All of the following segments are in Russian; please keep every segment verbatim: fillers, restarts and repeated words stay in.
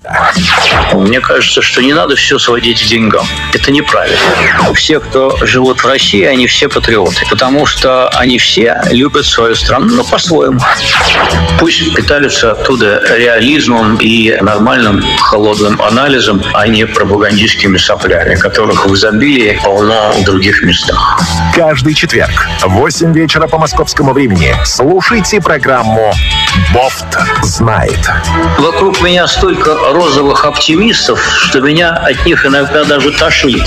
Мне кажется, что не надо все сводить к деньгам. Это неправильно. Все, кто живут в России, они все патриоты. Потому что они все любят свою страну, но по-своему. Пусть питаются оттуда реализмом и нормальным холодным анализом, а не пропагандистскими соплями, которых в изобилии полно в других местах. Каждый четверг в восемь вечера по московскому времени слушайте программу «Бофт знает». Вокруг меня столько розовых оптимистов, что меня от них иногда даже тошнит.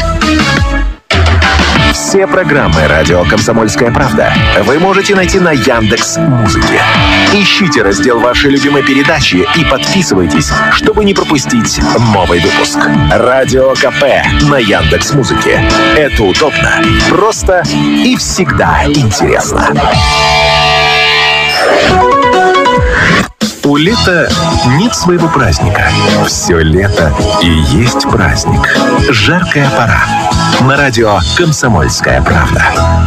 Все программы «Радио Комсомольская правда» вы можете найти на Яндекс.Музыке. Ищите раздел вашей любимой передачи и подписывайтесь, чтобы не пропустить новый выпуск. Радио КП на Яндекс.Музыке. Это удобно, просто и всегда интересно. У лета нет своего праздника. Все лето и есть праздник. Жаркая пора. На радио «Комсомольская правда».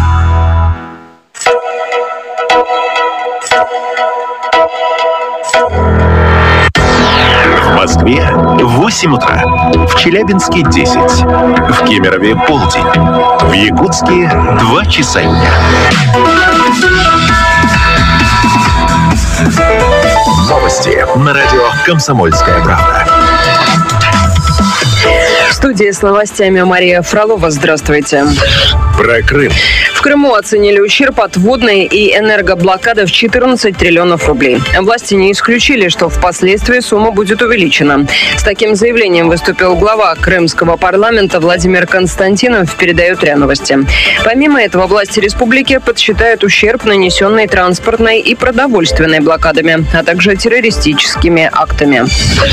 В Москве восемь утра. В Челябинске десять. В Кемерове полдень. В Якутске два часа дня. Новости на радио «Комсомольская правда». В студии с новостями Мария Фролова. Здравствуйте. Про Крым. В Крыму оценили ущерб от водной и энергоблокады в четырнадцать триллионов рублей. Власти не исключили, что впоследствии сумма будет увеличена. С таким заявлением выступил глава крымского парламента Владимир Константинов, передает РИА Новости. Помимо этого, власти республики подсчитают ущерб, нанесенный транспортной и продовольственной блокадами, а также террористическими актами.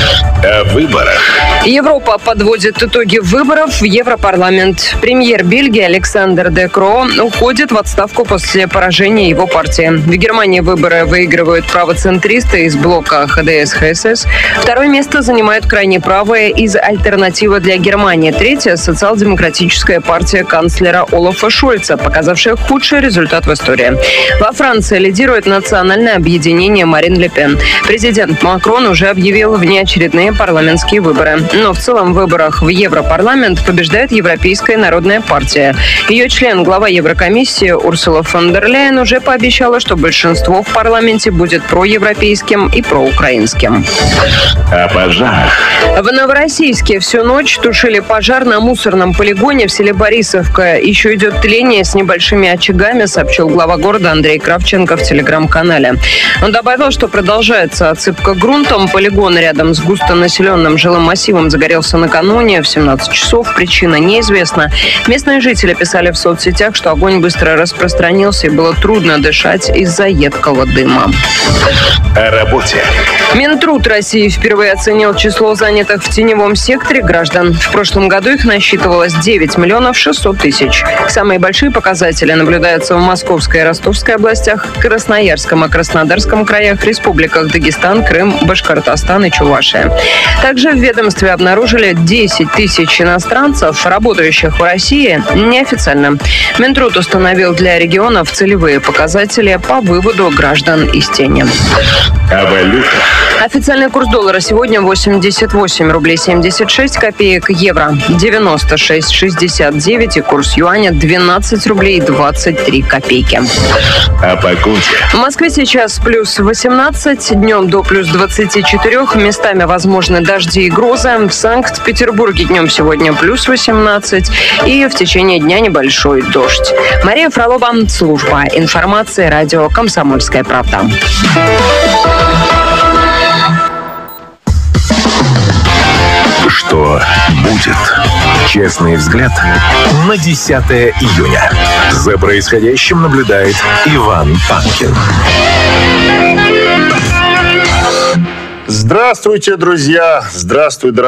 О выборах. Европа подводит итоги выборов в Европарламент. Премьер Бельгии Александр Де Кроо уходит в отставку после поражения его партии. В Германии выборы выигрывают правоцентристы из блока ХДС-ХСС. Второе место занимают крайне правые из «Альтернатива для Германии». Третье – социал-демократическая партия канцлера Олафа Шольца, показавшая худший результат в истории. Во Франции лидирует национальное объединение Марин Ле Пен. Президент Макрон уже объявил внеочередные парламентские выборы. Но в целом в выборах в Европарламент побеждает Европейская народная партия. Ее член, глава Еврокомиссии Урсула фон дер Ляйен уже пообещала, что большинство в парламенте будет проевропейским и проукраинским. О пожарах. В Новороссийске всю ночь тушили пожар на мусорном полигоне в селе Борисовка. Еще идет тление с небольшими очагами, сообщил глава города Андрей Кравченко в телеграм-канале. Он добавил, что продолжается отсыпка грунтом. Полигон рядом с густонаселенным жилым массивом загорелся накануне в семнадцать часов. Причина неизвестна. Местные жители писали в соцсетях, что огонь быстро распространился и было трудно дышать из-за едкого дыма. О работе. Минтруд России впервые оценил число занятых в теневом секторе граждан. В прошлом году их насчитывалось девять миллионов шестьсот тысяч. Самые большие показатели наблюдаются в Московской и Ростовской областях, Красноярском и Краснодарском краях, республиках Дагестан, Крым, Башкортостан и Чувашия. Также в ведомстве обнаружили десять тысяч иностранцев, работающих в России неофициально. Минтруд установил для регионов целевые показатели по выводу граждан из тени. О валютах. Официальный курс доллара сегодня восемьдесят восемь рублей семьдесят шесть копеек, евро девяносто шесть шестьдесят девять и курс юаня двенадцать рублей двадцать три копейки. О погоде. В Москве сейчас плюс восемнадцать, днем до плюс двадцати четырёх, местами возможны дожди и грозы. В Санкт-Петербурге днем сегодня плюс восемнадцать и в течение дня небольшой дождь. Мария Фролова, служба информации, радио «Комсомольская правда». Что будет? Честный взгляд на десятое июня. За происходящим наблюдает Иван Панкин. Здравствуйте, друзья! Здравствуй, дорогие!